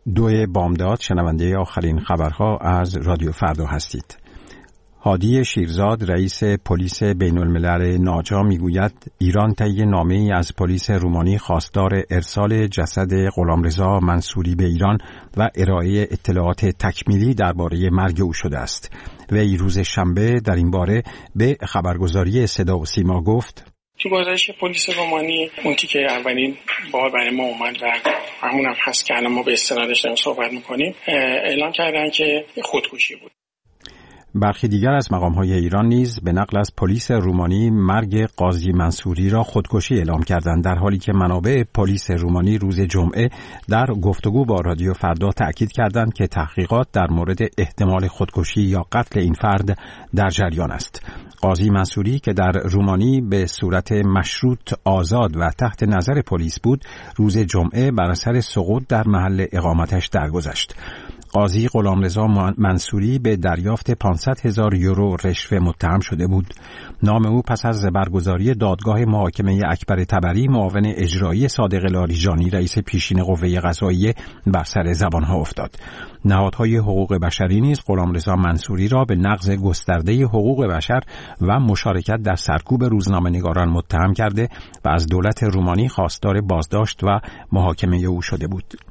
2 بامداد شنونده آخرین خبرها از رادیو فردا هستید. هادی شیرزاد رئیس پلیس بین الملل ناجا میگوید ایران طی نامه‌ای از پلیس رومانی خواستار ارسال جسد غلامرضا منصوری به ایران و ارائه اطلاعات تکمیلی درباره مرگ او شده است. وی روز شنبه در این باره به خبرگزاری صدا و سیما گفت: تو گزارش پلیس رومانی اون که اولین بار برای ما اومد و همون هم هست که الان ما به استنادش داریم صحبت میکنیم، اعلام کردن که خودکشی بود. برخی دیگر از مقام‌های ایران نیز به نقل از پلیس رومانی مرگ قاضی منصوری را خودکشی اعلام کردند، در حالی که منابع پلیس رومانی روز جمعه در گفتگو با رادیو فردا تأکید کردند که تحقیقات در مورد احتمال خودکشی یا قتل این فرد در جریان است. قاضی منصوری که در رومانی به صورت مشروط آزاد و تحت نظر پلیس بود، روز جمعه بر اثر سقوط در محل اقامتش درگذشت. قاضی غلامرضا منصوری به دریافت 500,000 یورو رشوه متهم شده بود. نام او پس از برگزاری دادگاه محاکمه اکبر طبری معاون اجرایی صادق لاریجانی رئیس پیشین قوه قضاییه بر سر زبانها افتاد. نهادهای حقوق بشری نیز غلامرضا منصوری را به نقض گسترده حقوق بشر و مشارکت در سرکوب روزنامه‌نگاران متهم کرده و از دولت رومانی خواستار بازداشت و محاکمه او شده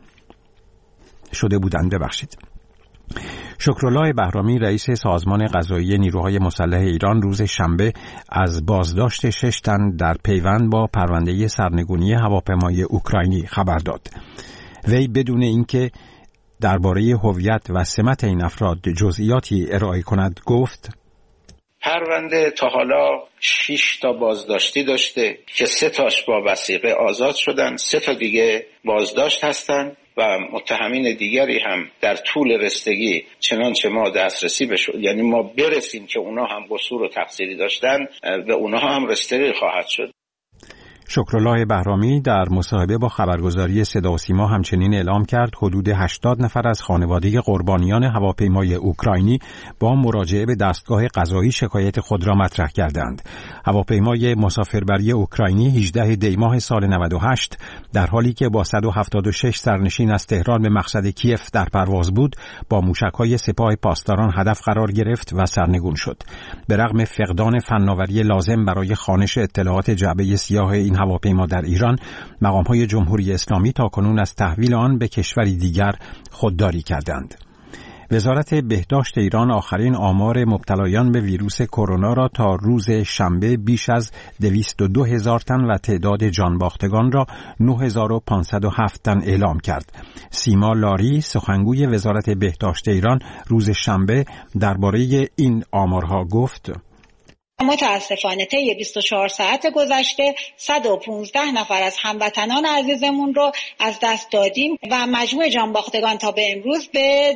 بودند. شکرالله بهرامی رئیس سازمان قضایی نیروهای مسلح ایران روز شنبه از بازداشت 6 تن در پیوند با پرونده سرنگونی هواپیمای اوکراینی خبر داد. وی بدون اینکه درباره هویت و سمت این افراد جزئیاتی ارائه کند گفت: پرونده تا حالا 6 تا بازداشتی داشته که 3 تاش با وثیقه آزاد شدن، 3 تا دیگه بازداشت هستن و متهمین دیگری هم در طول رستگی چنانچه ما دسترسی یعنی ما برسیم که اونا هم قصور و تقصیری داشتن و اونا هم رستگی خواهد شد. شکرالله بهرامی در مصاحبه با خبرگزاری صدا و سیما همچنین اعلام کرد حدود 80 نفر از خانواده قربانیان هواپیمای اوکراینی با مراجعه به دستگاه قضایی شکایت خود را مطرح کردند. هواپیمای مسافربری اوکراینی 18 دی ماه سال 98 در حالی که با 176 سرنشین از تهران به مقصد کیف در پرواز بود، با موشک‌های سپاه پاسداران هدف قرار گرفت و سرنگون شد. به رغم فقدان فناوری لازم برای خوانش اطلاعات جعبه سیاه این هواپیما در ایران، مقام‌های جمهوری اسلامی تاکنون از تحویل آن به کشوری دیگر خودداری کردند. وزارت بهداشت ایران آخرین آمار مبتلایان به ویروس کرونا را تا روز شنبه بیش از 202,000 تن و تعداد جانباختگان را 9,507 تن اعلام کرد. سیما لاری سخنگوی وزارت بهداشت ایران روز شنبه درباره این آمارها گفت: متاسفانه طی 24 ساعت گذشته 115 نفر از هموطنان عزیزمون رو از دست دادیم و مجموع جانباختگان تا به امروز به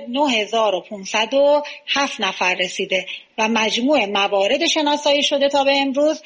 9,507 نفر رسیده و مجموع موارد شناسایی شده تا به امروز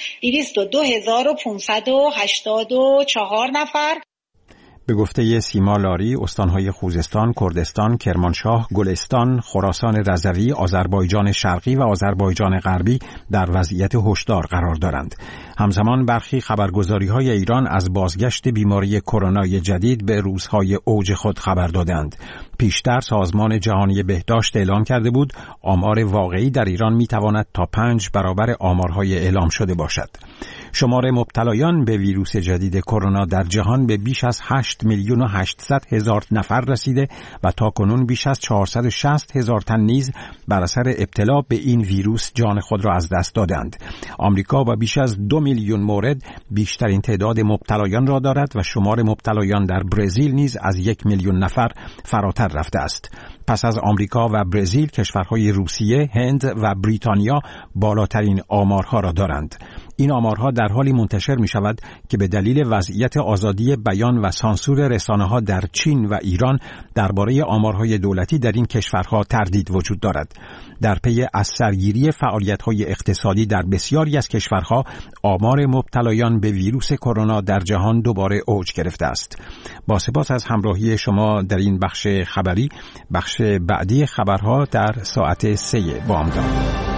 202,584 نفر. به گفته سیما لاری، استانهای خوزستان، کردستان، کرمانشاه، گلستان، خراسان رضوی، آذربایجان شرقی و آذربایجان غربی در وضعیت هشدار قرار دارند. همزمان برخی خبرگزاری‌های ایران از بازگشت بیماری کرونای جدید به روزهای اوج خود خبر دادند. پیشتر سازمان جهانی بهداشت اعلام کرده بود آمار واقعی در ایران میتواند تا 5 برابر آمارهای اعلام شده باشد. شمار مبتلایان به ویروس جدید کرونا در جهان به بیش از 8,800,000 نفر رسیده و تاکنون بیش از 460,000 تن نیز بر اثر ابتلا به این ویروس جان خود را از دست دادند. آمریکا با بیش از 2 میلیون مورد بیشترین تعداد مبتلایان را دارد و شمار مبتلایان در برزیل نیز از 1 میلیون نفر فراتر رفته است. پس از آمریکا و برزیل، کشورهای روسیه، هند و بریتانیا بالاترین آمارها را دارند. این آمارها در حالی منتشر می شود که به دلیل وضعیت آزادی بیان و سانسور رسانه‌ها در چین و ایران درباره آمارهای دولتی در این کشورها تردید وجود دارد. در پی از سرگیری فعالیت‌های اقتصادی در بسیاری از کشورها، آمار مبتلایان به ویروس کرونا در جهان دوباره اوج گرفته است. با سپاس از همراهی شما در این بخش خبری. بخش بعدی خبرها در ساعت 3 بامداد.